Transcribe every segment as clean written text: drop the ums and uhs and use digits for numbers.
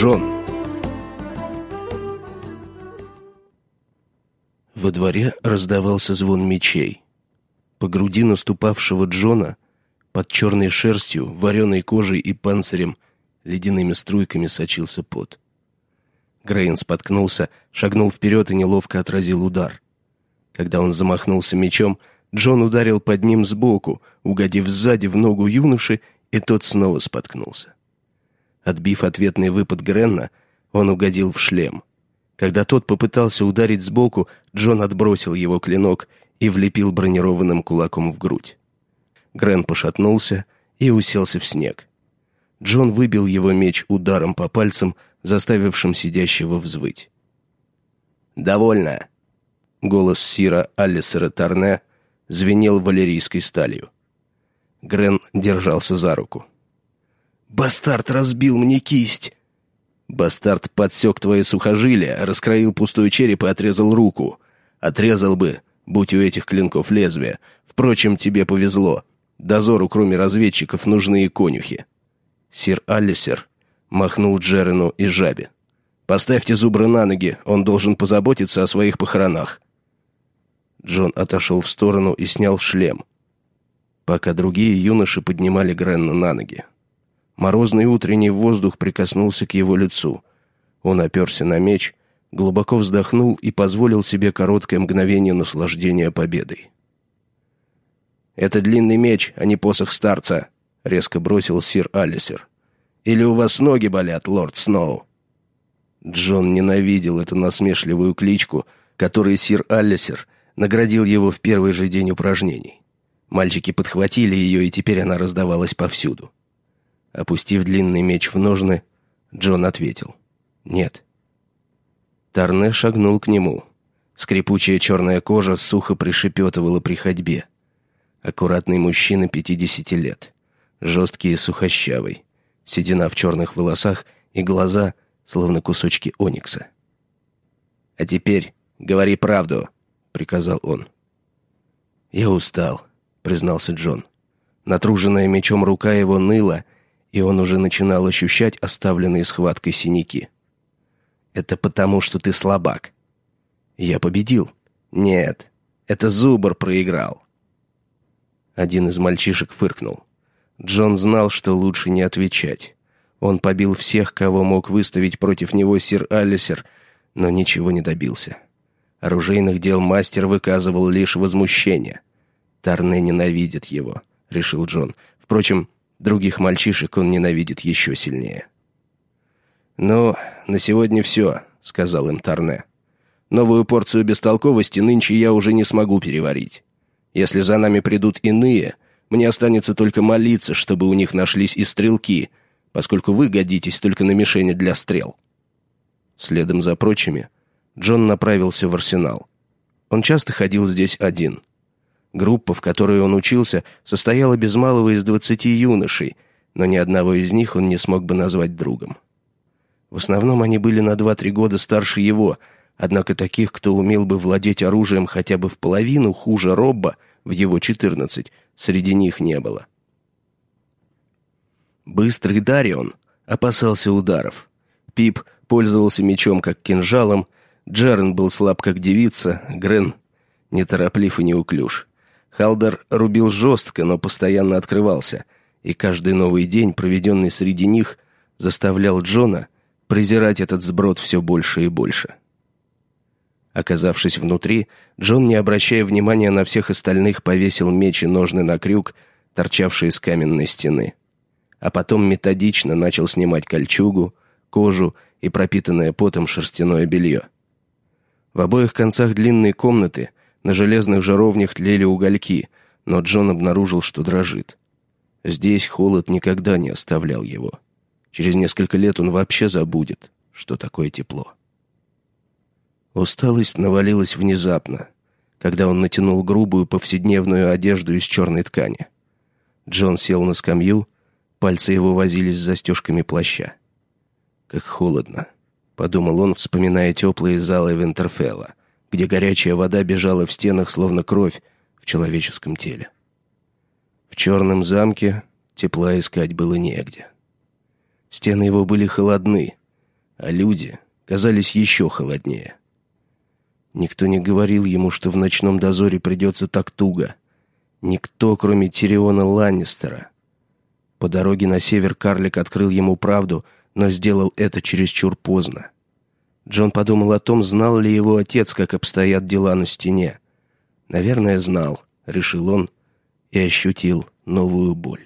Джон!» Во дворе раздавался звон мечей. По груди наступавшего Джона, под черной шерстью, вареной кожей и панцирем, ледяными струйками сочился пот. Грейн споткнулся, шагнул вперед и неловко отразил удар. Когда он замахнулся мечом, Джон ударил под ним сбоку, угодив сзади в ногу юноши, и тот снова споткнулся. Отбив ответный выпад Гренна, он угодил в шлем. Когда тот попытался ударить сбоку, Джон отбросил его клинок и влепил бронированным кулаком в грудь. Грен пошатнулся и уселся в снег. Джон выбил его меч ударом по пальцам, заставившим сидящего взвыть. «Довольно!» Голос сира Аллисера Тарне звенел валерийской сталью. Грен держался за руку. «Бастард разбил мне кисть!» «Бастард подсек твои сухожилия, раскроил пустой череп и отрезал руку. Отрезал бы, будь у этих клинков лезвия. Впрочем, тебе повезло. Дозору, кроме разведчиков, нужны и конюхи». Сир Аллисер махнул Джерену и жабе. «Поставьте зубра на ноги, он должен позаботиться о своих похоронах». Джон отошел в сторону и снял шлем, пока другие юноши поднимали Гренна на ноги. Морозный утренний воздух прикоснулся к его лицу. Он оперся на меч, глубоко вздохнул и позволил себе короткое мгновение наслаждения победой. «Это длинный меч, а не посох старца», — резко бросил сир Аллисер. «Или у вас ноги болят, лорд Сноу?» Джон ненавидел эту насмешливую кличку, которой сир Аллисер наградил его в первый же день упражнений. Мальчики подхватили ее, и теперь она раздавалась повсюду. Опустив длинный меч в ножны, Джон ответил: «Нет». Тарне шагнул к нему. Скрипучая черная кожа сухо пришепетывала при ходьбе. Аккуратный мужчина 50 лет, жесткий и сухощавый, седина в черных волосах и глаза, словно кусочки оникса. «А теперь говори правду», — приказал он. «Я устал», — признался Джон. Натруженная мечом рука его ныла, и он уже начинал ощущать оставленные схваткой синяки. «Это потому, что ты слабак». «Я победил». «Нет, это Зубр проиграл». Один из мальчишек фыркнул. Джон знал, что лучше не отвечать. Он побил всех, кого мог выставить против него сир Аллисер, но ничего не добился. Оружейных дел мастер выказывал лишь возмущение. «Тарне ненавидит его», — решил Джон. Впрочем, других мальчишек он ненавидит еще сильнее. «Ну, на сегодня все», — сказал им Тарне. «Новую порцию бестолковости нынче я уже не смогу переварить. Если за нами придут иные, мне останется только молиться, чтобы у них нашлись и стрелки, поскольку вы годитесь только на мишени для стрел». Следом за прочими Джон направился в арсенал. Он часто ходил здесь один. Группа, в которой он учился, состояла без малого из 20 юношей, но ни одного из них он не смог бы назвать другом. В основном они были на 2-3 года старше его, однако таких, кто умел бы владеть оружием хотя бы в половину хуже Робба в его 14, среди них не было. Быстрый Дарион опасался ударов. Пип пользовался мечом как кинжалом, Джерен был слаб как девица, Грен нетороплив и неуклюж. Халдар рубил жестко, но постоянно открывался, и каждый новый день, проведенный среди них, заставлял Джона презирать этот сброд все больше и больше. Оказавшись внутри, Джон, не обращая внимания на всех остальных, повесил меч и ножны на крюк, торчавший из каменной стены. А потом методично начал снимать кольчугу, кожу и пропитанное потом шерстяное белье. В обоих концах длинной комнаты на железных жаровнях тлели угольки, но Джон обнаружил, что дрожит. Здесь холод никогда не оставлял его. Через несколько лет он вообще забудет, что такое тепло. Усталость навалилась внезапно, когда он натянул грубую повседневную одежду из черной ткани. Джон сел на скамью, пальцы его возились с застежками плаща. «Как холодно», — подумал он, вспоминая теплые залы Винтерфелла, где горячая вода бежала в стенах, словно кровь в человеческом теле. В черном замке тепла искать было негде. Стены его были холодны, а люди казались еще холоднее. Никто не говорил ему, что в ночном дозоре придется так туго. Никто, кроме Тириона Ланнистера. По дороге на север карлик открыл ему правду, но сделал это чересчур поздно. Джон подумал о том, знал ли его отец, как обстоят дела на стене. «Наверное, знал», — решил он, и ощутил новую боль.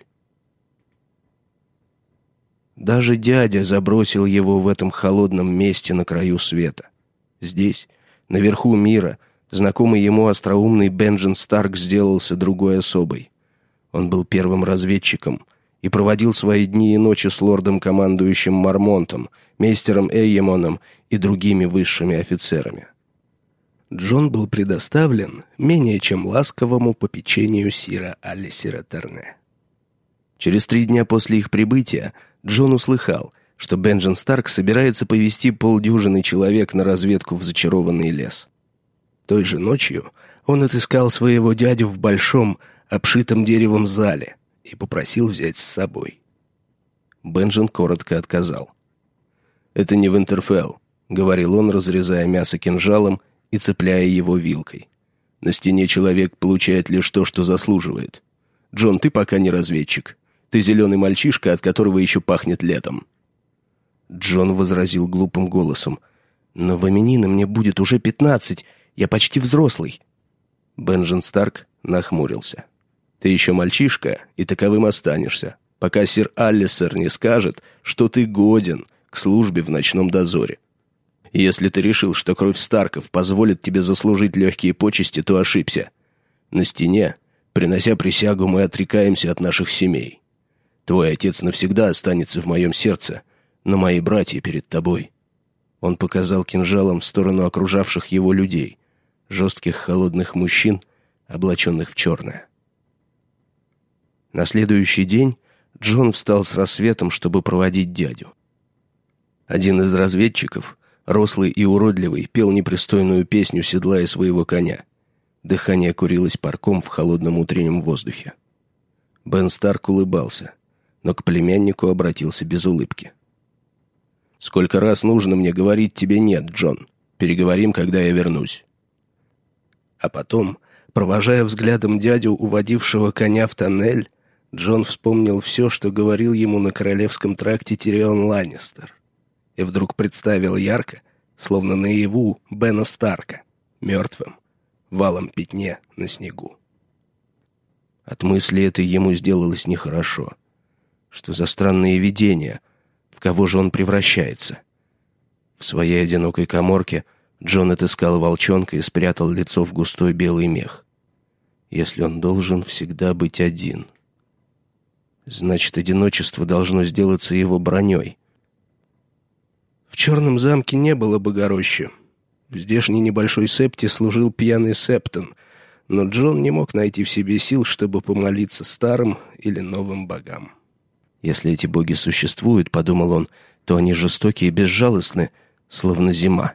Даже дядя забросил его в этом холодном месте на краю света. Здесь, наверху мира, знакомый ему остроумный Бенджин Старк сделался другой особой. Он был первым разведчиком и проводил свои дни и ночи с лордом-командующим Мармонтом, мейстером Эйемоном и другими высшими офицерами. Джон был предоставлен менее чем ласковому попечению сира Алисера Терне. Через 3 дня после их прибытия Джон услыхал, что Бенджин Старк собирается повести 50 человек на разведку в зачарованный лес. Той же ночью он отыскал своего дядю в большом, обшитом деревом зале и попросил взять с собой. Бенджин коротко отказал. «Это не Винтерфелл», — говорил он, разрезая мясо кинжалом и цепляя его вилкой. «На стене человек получает лишь то, что заслуживает. Джон, ты пока не разведчик. Ты зеленый мальчишка, от которого еще пахнет летом». Джон возразил глупым голосом. «Но в Аменино мне будет уже 15. Я почти взрослый». Бенджин Старк нахмурился. «Ты еще мальчишка, и таковым останешься, пока сир Аллисер не скажет, что ты годен к службе в ночном дозоре. Если ты решил, что кровь Старков позволит тебе заслужить легкие почести, то ошибся. На стене, принося присягу, мы отрекаемся от наших семей. Твой отец навсегда останется в моем сердце, но мои братья перед тобой». Он показал кинжалом в сторону окружавших его людей, жестких холодных мужчин, облаченных в черное. На следующий день Джон встал с рассветом, чтобы проводить дядю. Один из разведчиков, рослый и уродливый, пел непристойную песню, седлая своего коня. Дыхание курилось парком в холодном утреннем воздухе. Бен Старк улыбался, но к племяннику обратился без улыбки. «Сколько раз нужно мне говорить тебе «нет», Джон? Переговорим, когда я вернусь». А потом, провожая взглядом дядю, уводившего коня в тоннель, Джон вспомнил все, что говорил ему на Королевском тракте Тирион Ланнистер. И вдруг представил ярко, словно наяву, Бена Старка, мертвым, в алом пятне на снегу. От мысли этой ему сделалось нехорошо. Что за странные видения? В кого же он превращается? В своей одинокой каморке Джон отыскал волчонка и спрятал лицо в густой белый мех. Если он должен всегда быть один, значит, одиночество должно сделаться его броней. В Черном замке не было богорощи. В здешней небольшой септе служил пьяный септон, но Джон не мог найти в себе сил, чтобы помолиться старым или новым богам. «Если эти боги существуют, — подумал он, — то они жестоки и безжалостны, словно зима».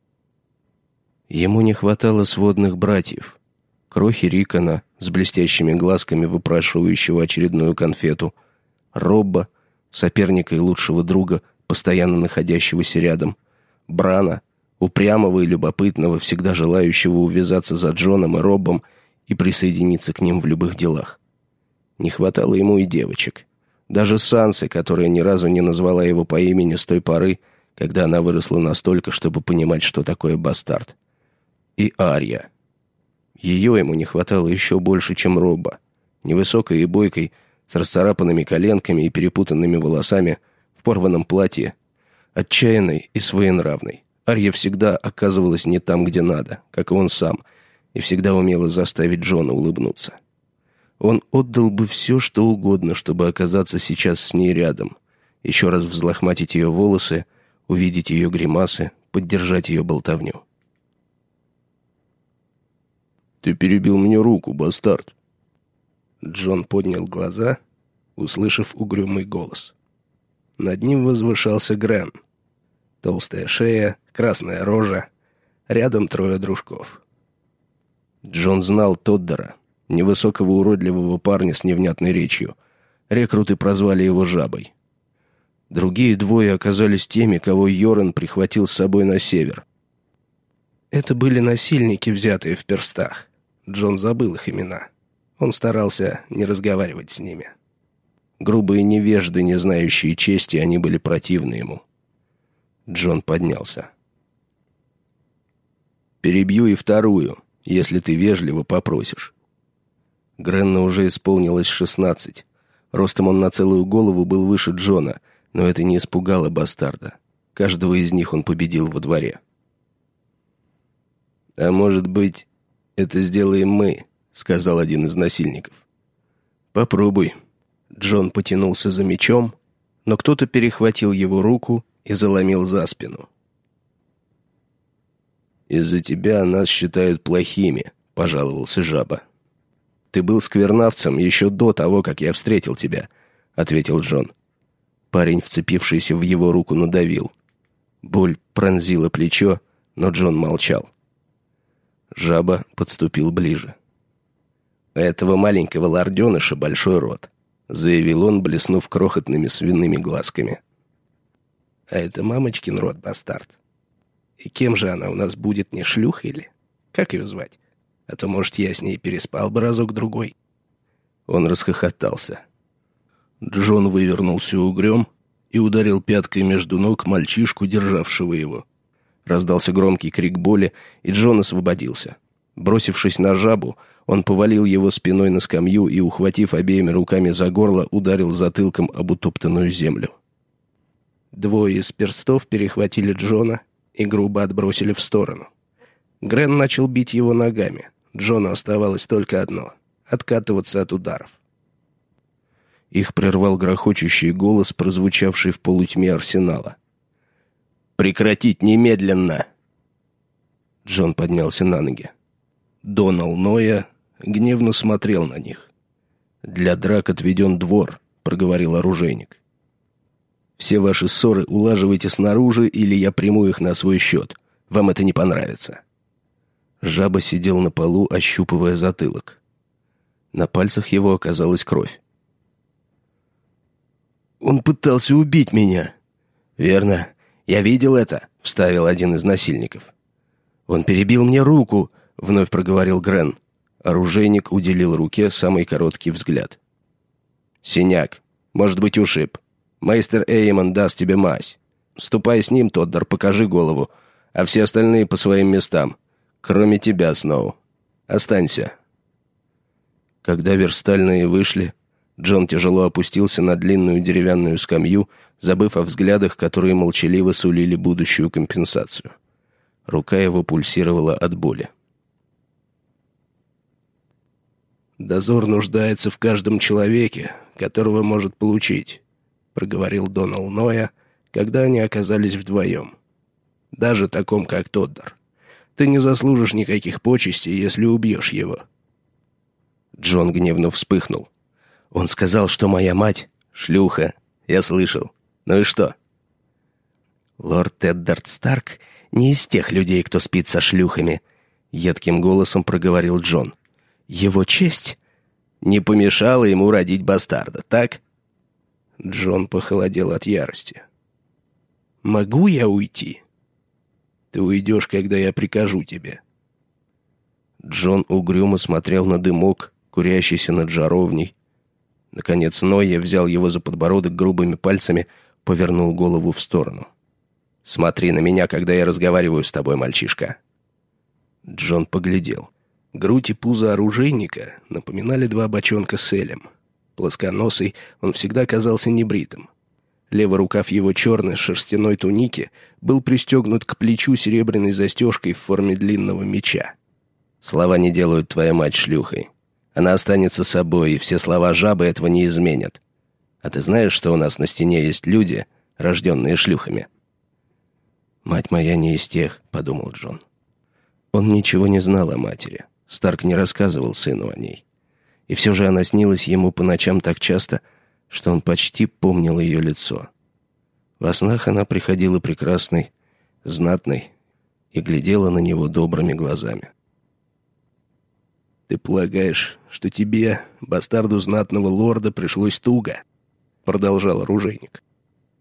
Ему не хватало сводных братьев. Крохи Рикона с блестящими глазками, выпрашивающего очередную конфету, Робба, соперника и лучшего друга, постоянно находящегося рядом, Брана, упрямого и любопытного, всегда желающего увязаться за Джоном и Роббом и присоединиться к ним в любых делах. Не хватало ему и девочек. Даже Сансы, которая ни разу не назвала его по имени с той поры, когда она выросла настолько, чтобы понимать, что такое бастард. И Арья. Ее ему не хватало еще больше, чем Робба. Невысокой и бойкой, с расцарапанными коленками и перепутанными волосами, в порванном платье, отчаянной и своенравной. Арья всегда оказывалась не там, где надо, как и он сам, и всегда умела заставить Джона улыбнуться. Он отдал бы все, что угодно, чтобы оказаться сейчас с ней рядом, еще раз взлохматить ее волосы, увидеть ее гримасы, поддержать ее болтовню. «Ты перебил мне руку, бастард!» Джон поднял глаза, услышав угрюмый голос. Над ним возвышался Грен. Толстая шея, красная рожа, рядом 3 дружков. Джон знал Тоддера, невысокого уродливого парня с невнятной речью. Рекруты прозвали его Жабой. Другие двое оказались теми, кого Йоран прихватил с собой на север. Это были насильники, взятые в перстах. Джон забыл их имена. Он старался не разговаривать с ними. Грубые невежды, не знающие чести, они были противны ему. Джон поднялся. «Перебью и вторую, если ты вежливо попросишь». Гренну уже исполнилось 16. Ростом он на целую голову был выше Джона, но это не испугало бастарда. Каждого из них он победил во дворе. «А может быть, это сделаем мы», — сказал один из насильников. «Попробуй». Джон потянулся за мечом, но кто-то перехватил его руку и заломил за спину. «Из-за тебя нас считают плохими», — пожаловался жаба. «Ты был сквернавцем еще до того, как я встретил тебя», — ответил Джон. Парень, вцепившийся в его руку, надавил. Боль пронзила плечо, но Джон молчал. Жаба подступил ближе. «У этого маленького лорденыша большой рот», — заявил он, блеснув крохотными свиными глазками. «А это мамочкин рот, бастард. И кем же она у нас будет, не шлюхой или? Как ее звать? А то, может, я с ней переспал бы разок-другой». Он расхохотался. Джон вывернулся угрём и ударил пяткой между ног мальчишку, державшего его. Раздался громкий крик боли, и Джон освободился. Бросившись на жабу, он повалил его спиной на скамью и, ухватив обеими руками за горло, ударил затылком об утоптанную землю. Двое из перстов перехватили Джона и грубо отбросили в сторону. Грен начал бить его ногами. Джону оставалось только одно — откатываться от ударов. Их прервал грохочущий голос, прозвучавший в полутьме арсенала. «Прекратить немедленно!» Джон поднялся на ноги. Донал Ноя гневно смотрел на них. «Для драк отведен двор», — проговорил оружейник. «Все ваши ссоры улаживайте снаружи, или я приму их на свой счет. Вам это не понравится». Жаба сидел на полу, ощупывая затылок. На пальцах его оказалась кровь. «Он пытался убить меня». «Верно. Я видел это», — вставил один из насильников. «Он перебил мне руку», — вновь проговорил Грен. Оружейник уделил руке самый короткий взгляд. «Синяк. Может быть, ушиб. Мейстер Эймон даст тебе мазь. Ступай с ним, Тоддер, покажи голову, а все остальные по своим местам. Кроме тебя, Сноу. Останься». Когда верстальные вышли, Джон тяжело опустился на длинную деревянную скамью, забыв о взглядах, которые молчаливо сулили будущую компенсацию. Рука его пульсировала от боли. «Дозор нуждается в каждом человеке, которого может получить», — проговорил Донал Ноя, когда они оказались вдвоем. «Даже таком, как Тоддер. Ты не заслужишь никаких почестей, если убьешь его». Джон гневно вспыхнул. «Он сказал, что моя мать — шлюха. Я слышал. Ну и что?» «Лорд Эддард Старк не из тех людей, кто спит со шлюхами», — едким голосом проговорил Джон. «Его честь не помешала ему родить бастарда, так?» Джон похолодел от ярости. «Могу я уйти?» «Ты уйдешь, когда я прикажу тебе». Джон угрюмо смотрел на дымок, курящийся над жаровней. Наконец Ноя взял его за подбородок грубыми пальцами, повернул голову в сторону. «Смотри на меня, когда я разговариваю с тобой, мальчишка». Джон поглядел. Грудь и пузо оружейника напоминали два бочонка с элем. Плосконосый, он всегда казался небритым. Левый рукав его черной шерстяной туники был пристегнут к плечу серебряной застежкой в форме длинного меча. «Слова не делают твою мать шлюхой. Она останется собой, и все слова жабы этого не изменят. А ты знаешь, что у нас на стене есть люди, рожденные шлюхами?» «Мать моя не из тех», — подумал Джон. Он ничего не знал о матери. Старк не рассказывал сыну о ней. И все же она снилась ему по ночам так часто, что он почти помнил ее лицо. Во снах она приходила прекрасной, знатной и глядела на него добрыми глазами. «Ты полагаешь, что тебе, бастарду знатного лорда, пришлось туго?» — продолжал оружейник.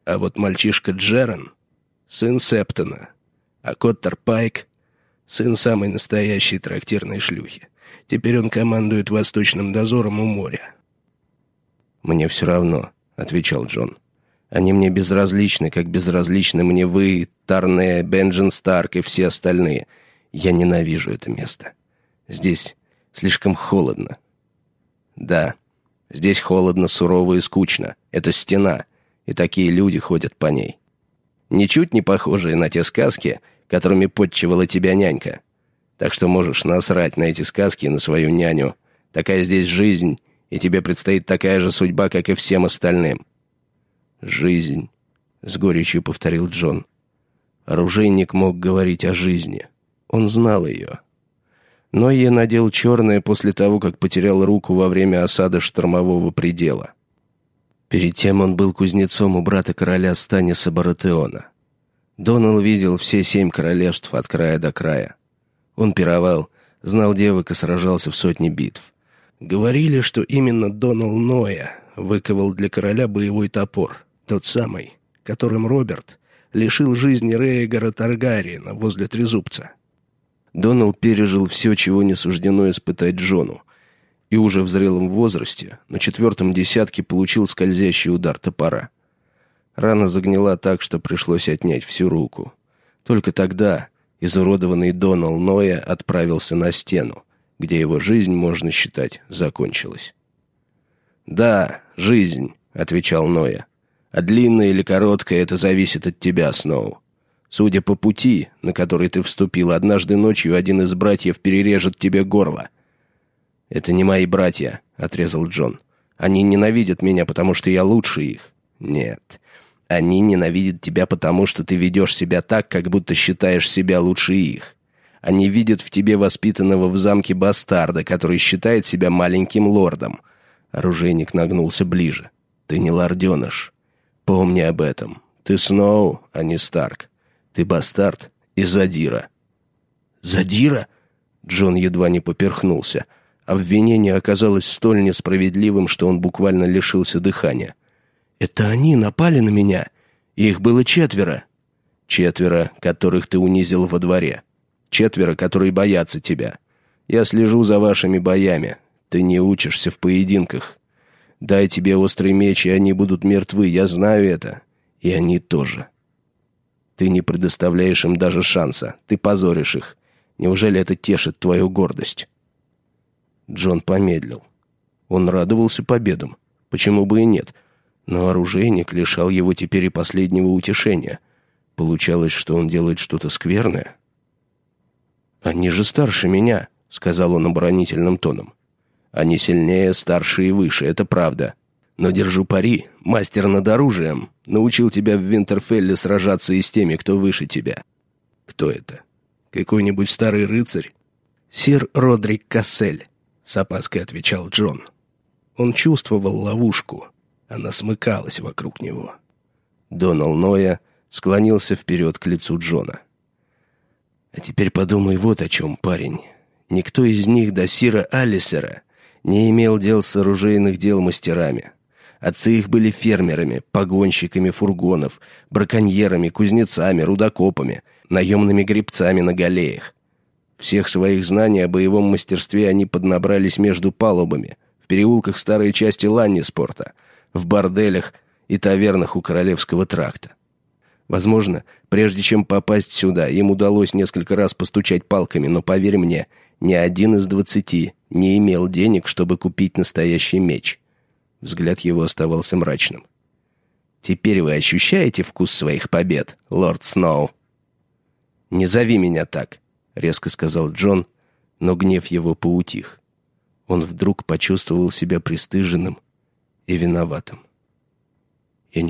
А вот мальчишка Джерон — сын Септона, а Коттер Пайк — сын самой настоящей трактирной шлюхи. Теперь он командует восточным дозором у моря». «Мне все равно», — отвечал Джон. «Они мне безразличны, как безразличны мне вы, Тарне, Бенджин Старк и все остальные. Я ненавижу это место. Здесь слишком холодно». «Да, здесь холодно, сурово и скучно. Это стена, и такие люди ходят по ней. Ничуть не похожие на те сказки, которыми подчивала тебя нянька. Так что можешь насрать на эти сказки и на свою няню. Такая здесь жизнь, и тебе предстоит такая же судьба, как и всем остальным». «Жизнь», — с горечью повторил Джон. Оружейник мог говорить о жизни. Он знал ее. Нойе надел черное после того, как потерял руку во время осады штормового предела. Перед тем он был кузнецом у брата короля Станиса Баратеона. Донал видел все 7 королевств от края до края. Он пировал, знал девок и сражался в сотне битв. Говорили, что именно Донал Ноя выковал для короля боевой топор, тот самый, которым Роберт лишил жизни Рейгара Таргариена возле Трезубца. Донал пережил все, чего не суждено испытать Джону, и уже в зрелом возрасте, на 4-м десятке, получил скользящий удар топора. Рана загнила так, что пришлось отнять всю руку. Только тогда изуродованный Донал Ноя отправился на стену, где его жизнь, можно считать, закончилась. «Да, жизнь», — отвечал Ноя. «А длинная или короткая — это зависит от тебя, Сноу. Судя по пути, на который ты вступил, однажды ночью один из братьев перережет тебе горло». «Это не мои братья», — отрезал Джон. «Они ненавидят меня, потому что я лучше их». «Нет, они ненавидят тебя, потому что ты ведешь себя так, как будто считаешь себя лучше их. Они видят в тебе воспитанного в замке бастарда, который считает себя маленьким лордом». Оружейник нагнулся ближе. «Ты не лорденыш. Помни об этом. Ты Сноу, а не Старк. Ты бастард и задира». «Задира?» Джон едва не поперхнулся. Обвинение оказалось столь несправедливым, что он буквально лишился дыхания. «Это они напали на меня? Их было 4. 4, которых ты унизил во дворе. 4, которые боятся тебя. Я слежу за вашими боями. Ты не учишься в поединках. Дай тебе острый меч, и они будут мертвы, я знаю это. И они тоже. Ты не предоставляешь им даже шанса. Ты позоришь их. Неужели это тешит твою гордость?» Джон помедлил. Он радовался победам. Почему бы и нет? Но оружейник лишал его теперь и последнего утешения. Получалось, что он делает что-то скверное. «Они же старше меня», — сказал он оборонительным тоном. «Они сильнее, старше и выше, это правда. Но держу пари, мастер над оружием научил тебя в Винтерфелле сражаться и с теми, кто выше тебя». «Кто это? Какой-нибудь старый рыцарь?» «Сир Родрик Кассель», — с опаской отвечал Джон. Он чувствовал ловушку. Она смыкалась вокруг него. Донал Ноя склонился вперед к лицу Джона. «А теперь подумай вот о чем, парень. Никто из них до сира Алисера не имел дел с оружейных дел мастерами. Отцы их были фермерами, погонщиками фургонов, браконьерами, кузнецами, рудокопами, наемными гребцами на галеях. Всех своих знаний о боевом мастерстве они поднабрались между палубами, в переулках старой части Ланниспорта, в борделях и тавернах у Королевского тракта. Возможно, прежде чем попасть сюда, им удалось несколько раз постучать палками, но, поверь мне, ни один из 20 не имел денег, чтобы купить настоящий меч». Взгляд его оставался мрачным. «Теперь вы ощущаете вкус своих побед, лорд Сноу?» «Не зови меня так», — резко сказал Джон, но гнев его поутих. Он вдруг почувствовал себя пристыженным и виноватым. «Я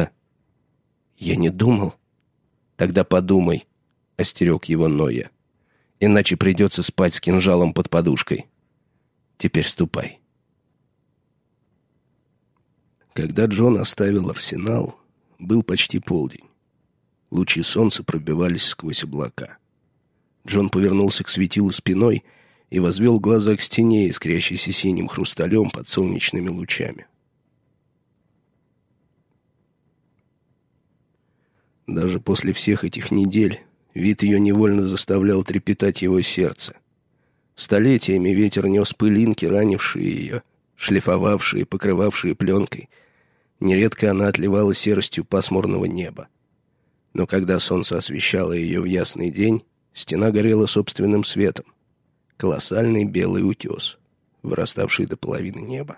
не думал». «Тогда подумай», — остерег его Ноя. «Иначе придется спать с кинжалом под подушкой. Теперь ступай». Когда Джон оставил арсенал, был почти полдень. Лучи солнца пробивались сквозь облака. Джон повернулся к светилу спиной и возвел глаза к стене, искрящейся синим хрусталем под солнечными лучами. Даже после всех этих недель вид ее невольно заставлял трепетать его сердце. Столетиями ветер нес пылинки, ранившие ее, шлифовавшие, покрывавшие пленкой. Нередко она отливала серостью пасмурного неба. Но когда солнце освещало ее в ясный день, стена горела собственным светом. Колоссальный белый утес, выраставший до половины неба.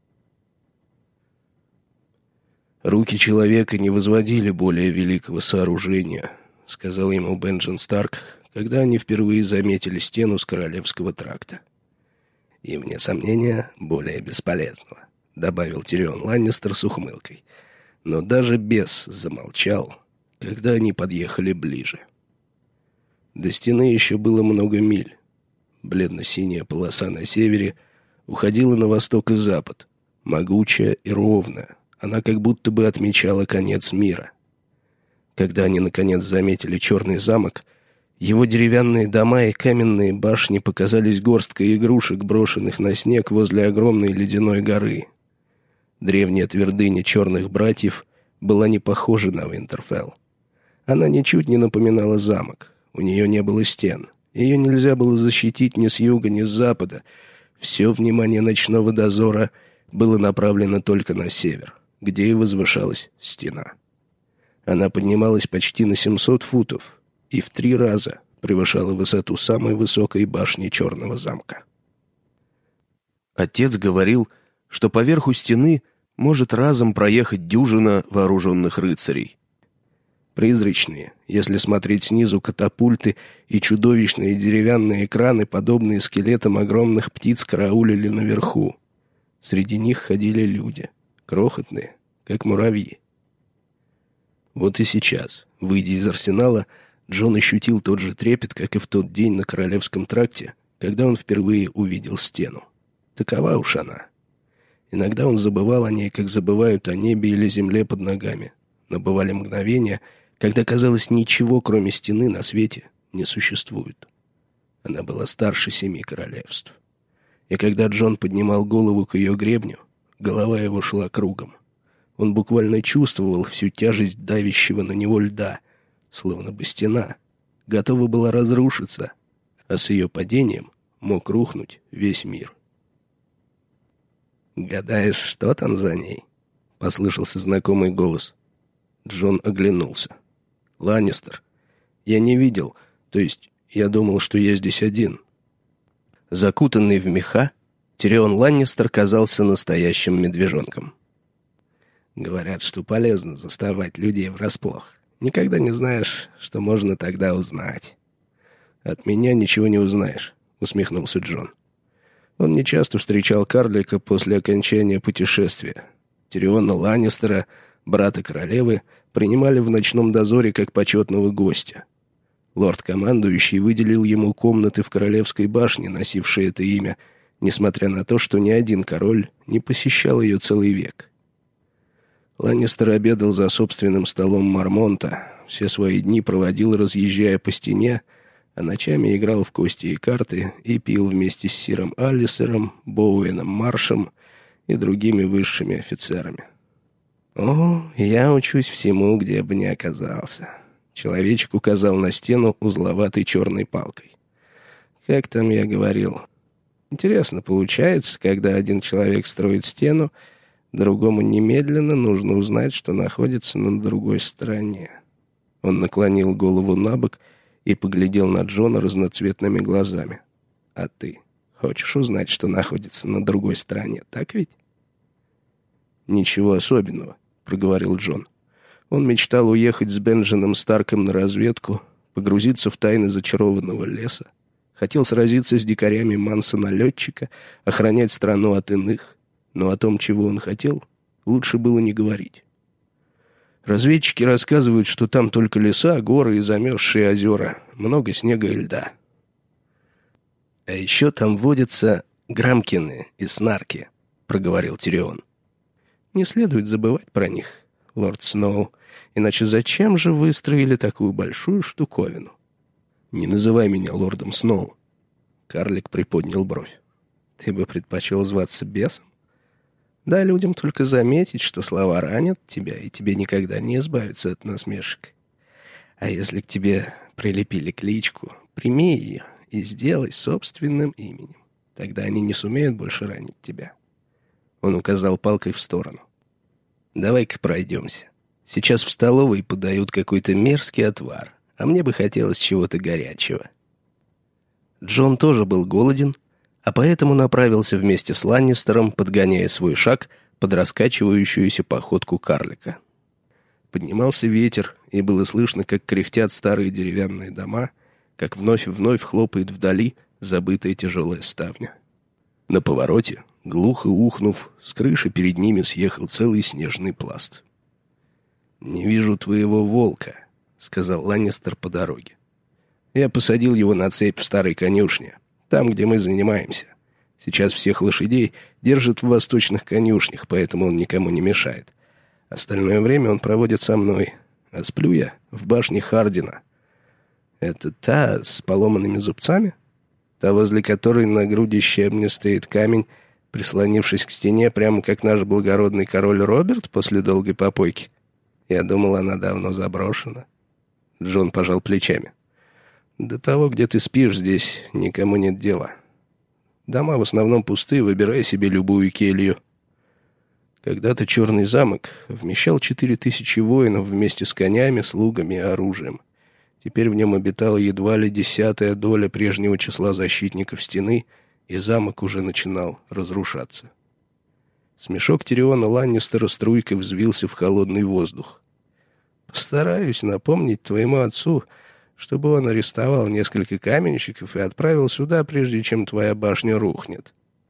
«Руки человека не возводили более великого сооружения», — сказал ему Бенджен Старк, когда они впервые заметили стену с Королевского тракта. «И, вне сомнения, более бесполезного», — добавил Тирион Ланнистер с ухмылкой. Но даже бес замолчал, когда они подъехали ближе. До стены еще было много миль. Бледно-синяя полоса на севере уходила на восток и запад, могучая и ровная. Она как будто бы отмечала конец мира. Когда они, наконец, заметили черный замок, его деревянные дома и каменные башни показались горсткой игрушек, брошенных на снег возле огромной ледяной горы. Древняя твердыня черных братьев была не похожа на Винтерфелл. Она ничуть не напоминала замок. У нее не было стен. Ее нельзя было защитить ни с юга, ни с запада. Все внимание ночного дозора было направлено только на север, где и возвышалась стена. Она поднималась почти на 700 футов и в 3 раза превышала высоту самой высокой башни Черного замка. Отец говорил, что поверху стены может разом проехать дюжина вооруженных рыцарей. Призрачные, если смотреть снизу, катапульты и чудовищные деревянные экраны, подобные скелетам огромных птиц, караулили наверху. Среди них ходили люди, крохотные, как муравьи. Вот и сейчас, выйдя из арсенала, Джон ощутил тот же трепет, как и в тот день на Королевском тракте, когда он впервые увидел стену. Такова уж она. Иногда он забывал о ней, как забывают о небе или земле под ногами. Но бывали мгновения, когда, казалось, ничего, кроме стены, на свете не существует. Она была старше 7 королевств. И когда Джон поднимал голову к ее гребню, голова его шла кругом. Он буквально чувствовал всю тяжесть давящего на него льда, словно бы стена готова была разрушиться, а с ее падением мог рухнуть весь мир. «Гадаешь, что там за ней?» — послышался знакомый голос. Джон оглянулся. «Ланнистер. Я не видел, то есть я думал, что я здесь один». Закутанный в меха, Тирион Ланнистер казался настоящим медвежонком. «Говорят, что полезно заставать людей врасплох. Никогда не знаешь, что можно тогда узнать». «От меня ничего не узнаешь», — усмехнулся Джон. Он нечасто встречал карлика после окончания путешествия. Тириона Ланнистера, брата королевы, принимали в ночном дозоре как почетного гостя. Лорд-командующий выделил ему комнаты в Королевской башне, носившие это имя, несмотря на то, что ни один король не посещал ее целый век. Ланнистер обедал за собственным столом Мармонта, все свои дни проводил, разъезжая по стене, а ночами играл в кости и карты и пил вместе с сиром Аллисером, Боуэном Маршем и другими высшими офицерами. «О, я учусь всему, где бы ни оказался». Человечек указал на стену узловатой черной палкой. «Как там я говорил? Интересно получается, когда один человек строит стену, другому немедленно нужно узнать, что находится на другой стороне». Он наклонил голову набок и поглядел на Джона разноцветными глазами. «А ты хочешь узнать, что находится на другой стороне, так ведь?» «Ничего особенного», — проговорил Джон. Он мечтал уехать с Бендженом Старком на разведку, погрузиться в тайны зачарованного леса. Хотел сразиться с дикарями Мансона-летчика, охранять страну от иных. Но о том, чего он хотел, лучше было не говорить. Разведчики рассказывают, что там только леса, горы и замерзшие озера, много снега и льда. «А еще там водятся грамкины и снарки», — проговорил Тирион. «Не следует забывать про них, лорд Сноу, иначе зачем же вы строили такую большую штуковину?» «Не называй меня лордом Сноу», — карлик приподнял бровь. «Ты бы предпочел зваться бесом? Дай людям только заметить, что слова ранят тебя, и тебе никогда не избавиться от насмешек. А если к тебе прилепили кличку, прими ее и сделай собственным именем. Тогда они не сумеют больше ранить тебя». Он указал палкой в сторону. «Давай-ка пройдемся. Сейчас в столовой подают какой-то мерзкий отвар, а мне бы хотелось чего-то горячего». Джон тоже был голоден, а поэтому направился вместе с Ланнистером, подгоняя свой шаг под раскачивающуюся походку карлика. Поднимался ветер, и было слышно, как кряхтят старые деревянные дома, как вновь и вновь хлопает вдали забытая тяжелая ставня. На повороте, глухо ухнув, с крыши перед ними съехал целый снежный пласт. «Не вижу твоего волка», — сказал Ланнистер по дороге. «Я посадил его на цепь в старой конюшне, там, где мы занимаемся. Сейчас всех лошадей держат в восточных конюшнях, поэтому он никому не мешает. Остальное время он проводит со мной, а сплю я в башне Хардина». «Это та с поломанными зубцами? Та, возле которой на груди щебня стоит камень, прислонившись к стене, прямо как наш благородный король Роберт после долгой попойки? Я думал, она давно заброшена». Джон пожал плечами. «До того, где ты спишь, здесь никому нет дела. Дома в основном пусты, выбирай себе любую келью». Когда-то Черный замок вмещал 4000 воинов вместе с конями, слугами и оружием. Теперь в нем обитала едва ли 10-я доля прежнего числа защитников стены, и замок уже начинал разрушаться. Смешок Тириона Ланнистера струйкой взвился в холодный воздух. «Постараюсь напомнить твоему отцу, чтобы он арестовал несколько каменщиков и отправил сюда, прежде чем твоя башня рухнет».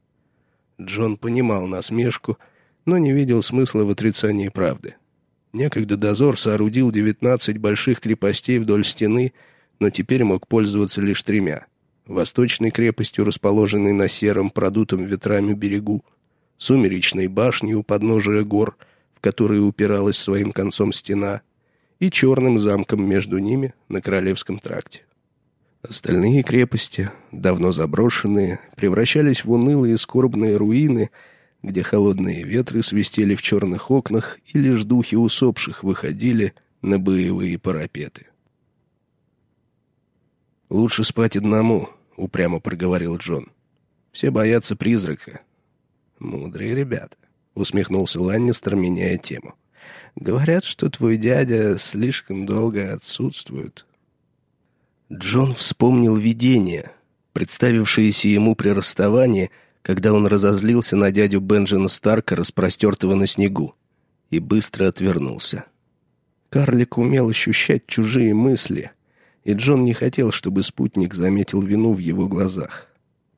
Джон понимал насмешку, но не видел смысла в отрицании правды. Некогда дозор соорудил 19 больших крепостей вдоль стены, но теперь мог пользоваться лишь 3: восточной крепостью, расположенной на сером, продутом ветрами берегу, сумеречной башней у подножия гор, в которые упиралась своим концом стена, и черным замком между ними на Королевском тракте. Остальные крепости, давно заброшенные, превращались в унылые скорбные руины, где холодные ветры свистели в черных окнах, и лишь духи усопших выходили на боевые парапеты. «Лучше спать одному», — упрямо проговорил Джон. «Все боятся призрака». «Мудрые ребята», — усмехнулся Ланнистер, меняя тему. «Говорят, что твой дядя слишком долго отсутствует». Джон вспомнил видение, представившееся ему при расставании, когда он разозлился на дядю Бенджина Старка, распростертого на снегу, и быстро отвернулся. Карлик умел ощущать чужие мысли, и Джон не хотел, чтобы спутник заметил вину в его глазах.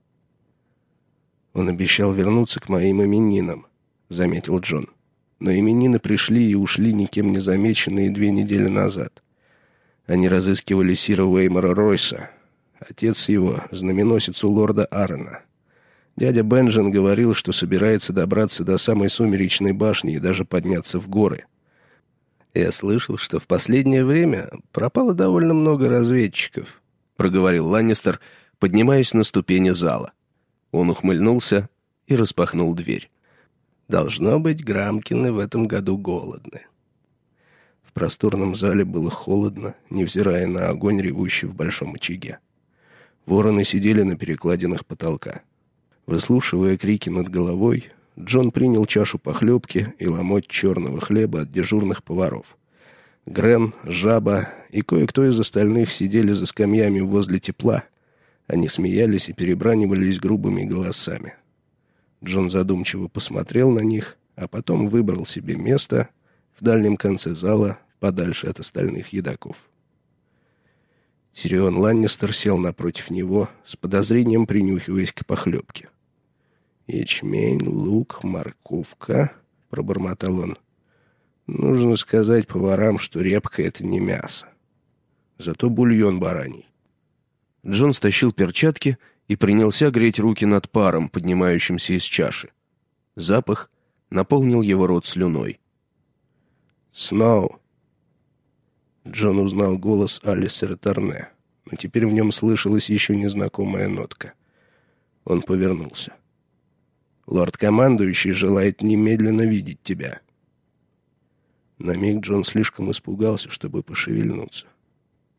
«Он обещал вернуться к моим именинам», — заметил Джон. «Но именины пришли и ушли никем не замеченные 2 недели назад. Они разыскивали сира Уэймора Ройса. Отец его — знаменосец у лорда Аарона. Дядя Бенджин говорил, что собирается добраться до самой сумеречной башни и даже подняться в горы. Я слышал, что в последнее время пропало довольно много разведчиков», — проговорил Ланнистер, поднимаясь на ступени зала. Он ухмыльнулся и распахнул дверь. «Должно быть, Грамкины в этом году голодны». В просторном зале было холодно, невзирая на огонь, ревущий в большом очаге. Вороны сидели на перекладинах потолка. Выслушивая крики над головой, Джон принял чашу похлебки и ломоть черного хлеба от дежурных поваров. Грен, Жаба и кое-кто из остальных сидели за скамьями возле тепла. Они смеялись и перебранивались грубыми голосами. Джон задумчиво посмотрел на них, а потом выбрал себе место в дальнем конце зала, подальше от остальных едоков. Тирион Ланнистер сел напротив него, с подозрением принюхиваясь к похлебке. «Ячмень, лук, морковка», — пробормотал он. «Нужно сказать поварам, что репка — это не мясо. Зато бульон бараний». Джон стащил перчатки и принялся греть руки над паром, поднимающимся из чаши. Запах наполнил его рот слюной. «Сноу!» Джон узнал голос Алисера Торне, но теперь в нем слышалась еще незнакомая нотка. Он повернулся. «Лорд-командующий желает немедленно видеть тебя». На миг Джон слишком испугался, чтобы пошевельнуться.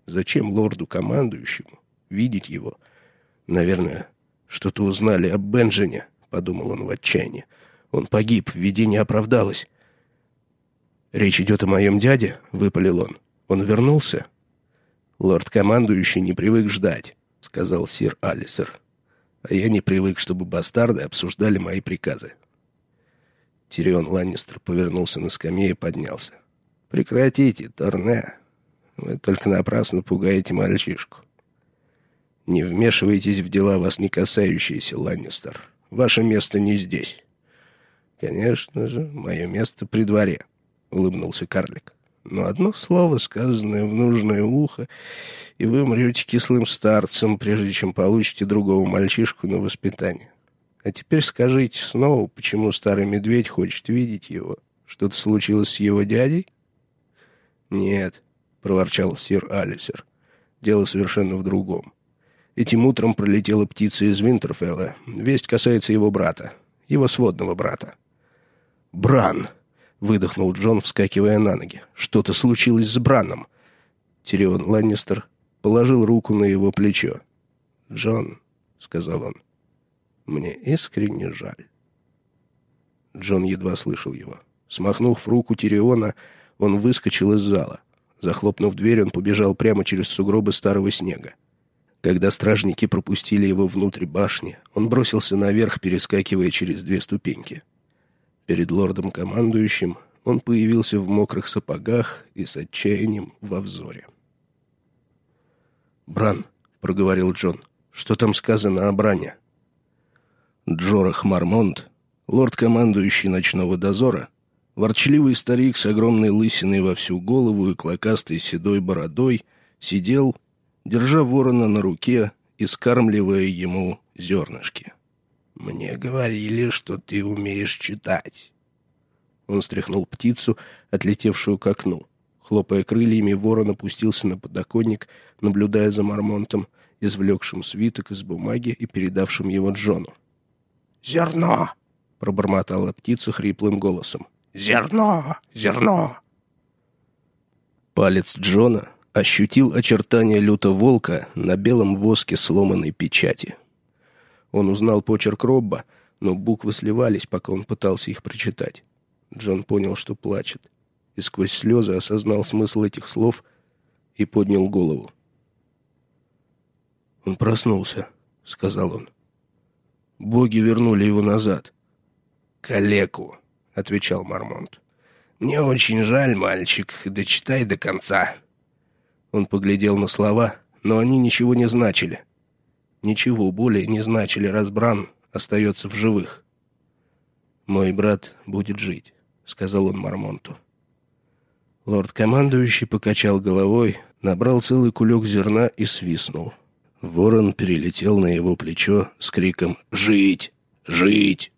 Зачем лорду-командующему видеть его? Наверное, что-то узнали об Бенджине, подумал он в отчаянии. Он погиб, видение оправдалось. «Речь идет о моем дяде?» — выпалил он. «Он вернулся?» «Лорд-командующий не привык ждать», — сказал сир Алисер. «А я не привык, чтобы бастарды обсуждали мои приказы». Тирион Ланнистер повернулся на скамье и поднялся. «Прекратите, Торне. Вы только напрасно пугаете мальчишку. Не вмешивайтесь в дела, вас не касающиеся, Ланнистер. Ваше место не здесь». «Конечно же, мое место при дворе», — улыбнулся карлик. «Но одно слово, сказанное в нужное ухо, и вы умрете кислым старцем, прежде чем получите другого мальчишку на воспитание. А теперь скажите снова, почему старый медведь хочет видеть его? Что-то случилось с его дядей?» «Нет», — проворчал сир Алисер. «Дело совершенно в другом. Этим утром пролетела птица из Винтерфелла. Весть касается его брата, его сводного брата». «Бран!» — выдохнул Джон, вскакивая на ноги. «Что-то случилось с Браном!» Тирион Ланнистер положил руку на его плечо. «Джон», — сказал он, — «мне искренне жаль». Джон едва слышал его. Смахнув руку Тириона, он выскочил из зала. Захлопнув дверь, он побежал прямо через сугробы старого снега. Когда стражники пропустили его внутрь башни, он бросился наверх, перескакивая через 2 ступеньки. Перед лордом-командующим он появился в мокрых сапогах и с отчаянием во взоре. «Бран», — проговорил Джон, — «что там сказано о Бране?» Джорах Мармонт, лорд-командующий ночного дозора, ворчливый старик с огромной лысиной во всю голову и клокастой седой бородой, сидел, держа ворона на руке и скармливая ему зернышки. «Мне говорили, что ты умеешь читать». Он стряхнул птицу, отлетевшую к окну. Хлопая крыльями, ворон опустился на подоконник, наблюдая за Мармонтом, извлекшим свиток из бумаги и передавшим его Джону. «Зерно!» — пробормотала птица хриплым голосом. «Зерно! Зерно!» Палец Джона ощутил очертания лютоволка на белом воске сломанной печати. Он узнал почерк Робба, но буквы сливались, пока он пытался их прочитать. Джон понял, что плачет, и сквозь слезы осознал смысл этих слов и поднял голову. «Он проснулся», — сказал он. «Боги вернули его назад». «Калеку», — отвечал Мармонт. «Мне очень жаль, мальчик, дочитай до конца». Он поглядел на слова, но они ничего не значили. Ничего более не значили, раз Бран остается в живых. «Мой брат будет жить», — сказал он Мармонту. Лорд-командующий покачал головой, набрал целый кулек зерна и свистнул. Ворон перелетел на его плечо с криком «Жить! Жить!».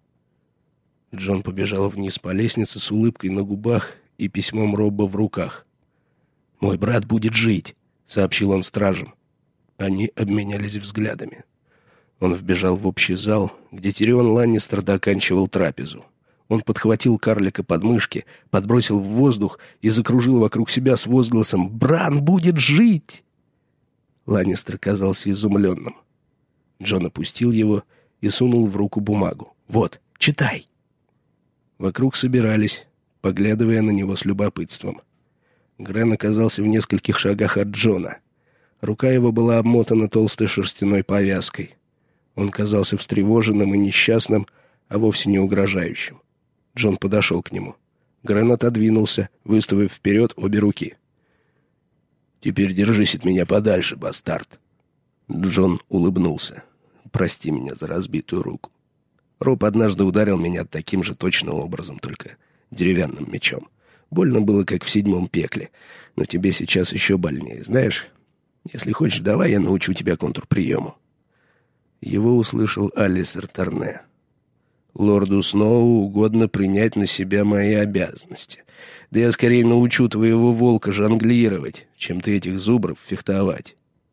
Джон побежал вниз по лестнице с улыбкой на губах и письмом Робба в руках. «Мой брат будет жить», — сообщил он стражам. Они обменялись взглядами. Он вбежал в общий зал, где Тирион Ланнистер доканчивал трапезу. Он подхватил карлика под мышки, подбросил в воздух и закружил вокруг себя с возгласом «Бран будет жить!». Ланнистер казался изумленным. Джон опустил его и сунул в руку бумагу. «Вот, читай!» Вокруг собирались, поглядывая на него с любопытством. Грен оказался в нескольких шагах от Джона. Рука его была обмотана толстой шерстяной повязкой. Он казался встревоженным и несчастным, а вовсе не угрожающим. Джон подошел к нему. Грен отодвинулся, выставив вперед обе руки. «Теперь держись от меня подальше, бастард». Джон улыбнулся. «Прости меня за разбитую руку. Роб однажды ударил меня таким же точным образом, только деревянным мечом. Больно было, как в 7 пекле, но тебе сейчас еще больнее, знаешь? Если хочешь, давай я научу тебя контрприему». Его услышал Алисер Торне. «Лорду Сноу угодно принять на себя мои обязанности. Да я скорее научу твоего волка жонглировать, чем ты этих зубров фехтовать».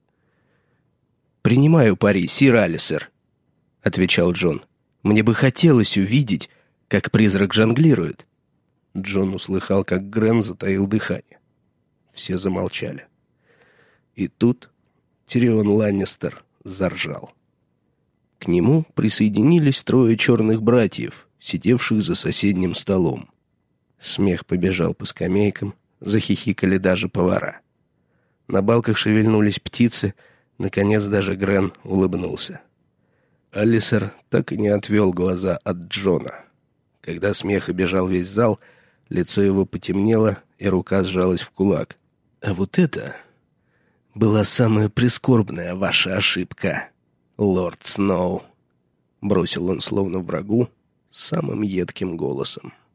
«Принимаю пари, сир Алисер», — отвечал Джон. «Мне бы хотелось увидеть, как призрак жонглирует». Джон услыхал, как Грен затаил дыхание. Все замолчали. И тут Тирион Ланнистер заржал. К нему присоединились 3 черных братьев, сидевших за соседним столом. Смех побежал по скамейкам, захихикали даже повара. На балках шевельнулись птицы, наконец даже Грен улыбнулся. Алисер так и не отвел глаза от Джона. Когда смех обежал весь зал, лицо его потемнело, и рука сжалась в кулак. «А вот это была самая прискорбная ваша ошибка, лорд Сноу», — бросил он словно врагу самым едким голосом.